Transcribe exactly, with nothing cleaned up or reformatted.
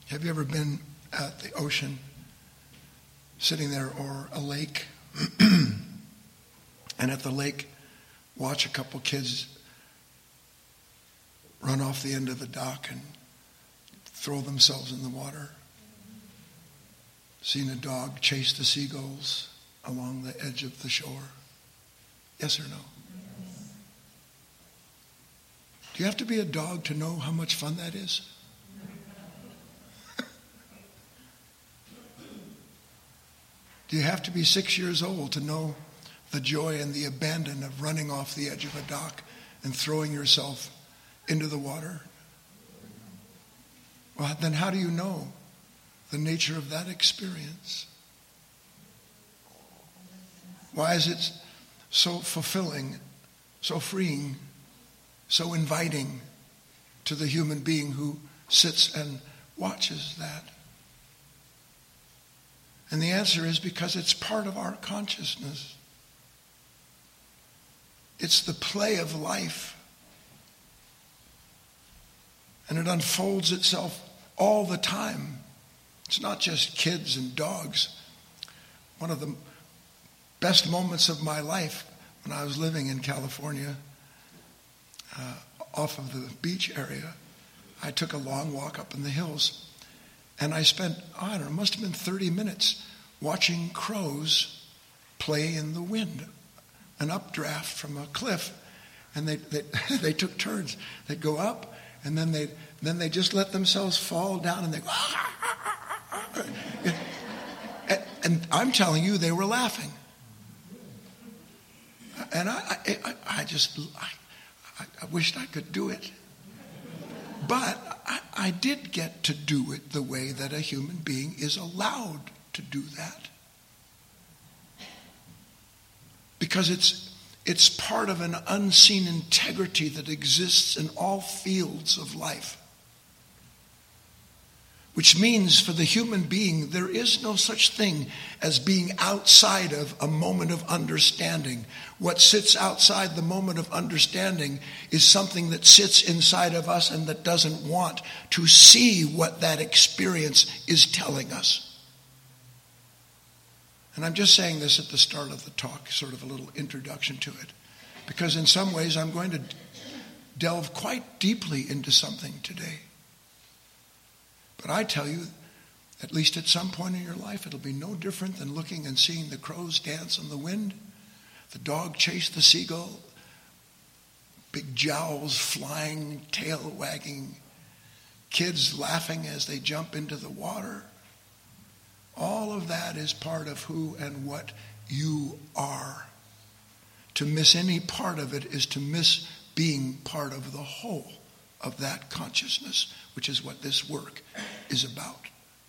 Have you ever been at the ocean, sitting there, or a lake, and at the lake watch a couple kids run off the end of the dock and throw themselves in the water? Seen a dog chase the seagulls along the edge of the shore? Yes or no? Yes. Do you have to be a dog to know how much fun that is? Do you have to be six years old to know the joy and the abandon of running off the edge of a dock and throwing yourself into the water? Well, then how do you know the nature of that experience? Why is it so fulfilling, so freeing, so inviting to the human being who sits and watches that? And the answer is because it's part of our consciousness. It's the play of life. And it unfolds itself all the time. It's not just kids and dogs. One of the best moments of my life when I was living in California, uh, off of the beach area, I took a long walk up in the hills. And I spent, I don't know, it must have been thirty minutes watching crows play in the wind, an updraft from a cliff. And they they, they took turns. They'd go up, and then they then they just let themselves fall down, and they go, and, and I'm telling you, they were laughing. And I I, I just, I, I wished I could do it. But I, I did get to do it the way that a human being is allowed to do that. Because it's it's part of an unseen integrity that exists in all fields of life. Which means for the human being, there is no such thing as being outside of a moment of understanding. What sits outside the moment of understanding is something that sits inside of us and that doesn't want to see what that experience is telling us. And I'm just saying this at the start of the talk, sort of a little introduction to it. Because in some ways I'm going to delve quite deeply into something today. But I tell you, at least at some point in your life, it'll be no different than looking and seeing the crows dance in the wind, the dog chase the seagull, big jowls flying, tail wagging, kids laughing as they jump into the water. All of that is part of who and what you are. To miss any part of it is to miss being part of the whole of that consciousness, which is what this work is about.